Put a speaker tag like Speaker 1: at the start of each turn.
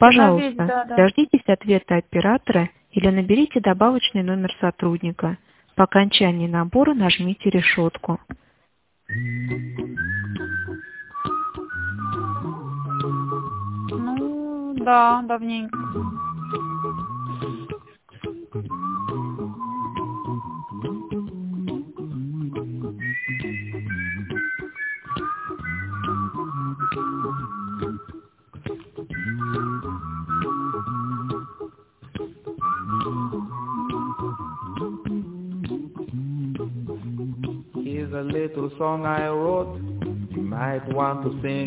Speaker 1: Пожалуйста, дождитесь ответа оператора или наберите добавочный номер сотрудника. По окончании набора нажмите решетку.
Speaker 2: Ну, да, давненько.
Speaker 3: Here's a little song I wrote. You might want to sing